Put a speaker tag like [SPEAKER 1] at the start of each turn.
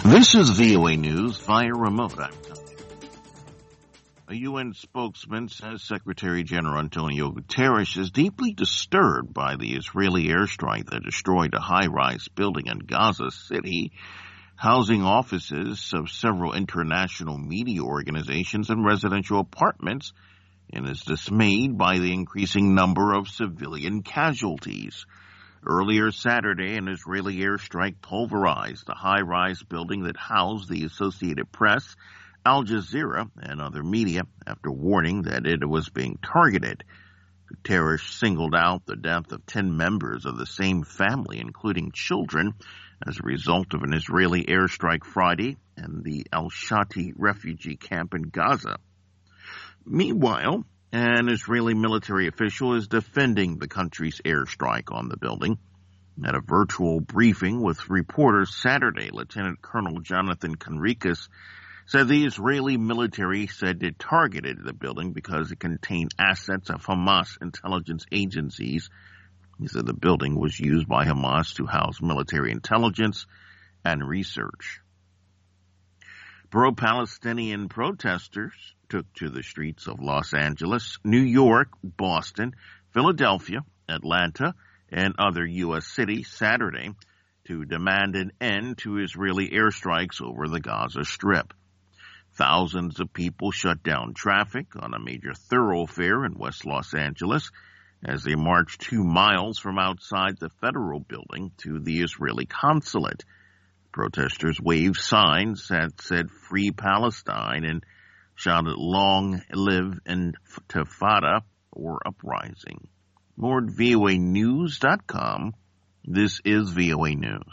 [SPEAKER 1] This is VOA News via remote. I'm Tony. A UN spokesman says Secretary General Antonio Guterres is deeply disturbed by the Israeli airstrike that destroyed a high-rise building in Gaza City, housing offices of several international media organizations and residential apartments, and is dismayed by the increasing number of civilian casualties. Earlier Saturday, an Israeli airstrike pulverized the high-rise building that housed the Associated Press, Al Jazeera, and other media after warning that it was being targeted. Guterres singled out the death of 10 members of the same family, including children, as a result of an Israeli airstrike Friday in the Al-Shati refugee camp in Gaza. Meanwhile, an Israeli military official is defending the country's airstrike on the building. At a virtual briefing with reporters Saturday, Lieutenant Colonel Jonathan Conricus said the Israeli military said it targeted the building because it contained assets of Hamas intelligence agencies. He said the building was used by Hamas to house military intelligence and research. Pro-Palestinian protesters took to the streets of Los Angeles, New York, Boston, Philadelphia, Atlanta, and other U.S. cities Saturday to demand an end to Israeli airstrikes over the Gaza Strip. Thousands of people shut down traffic on a major thoroughfare in West Los Angeles as they marched 2 miles from outside the federal building to the Israeli consulate. Protesters waved signs that said "Free Palestine" and shouted "Long live Intifada" or uprising. More at voanews.com. This is VOA News.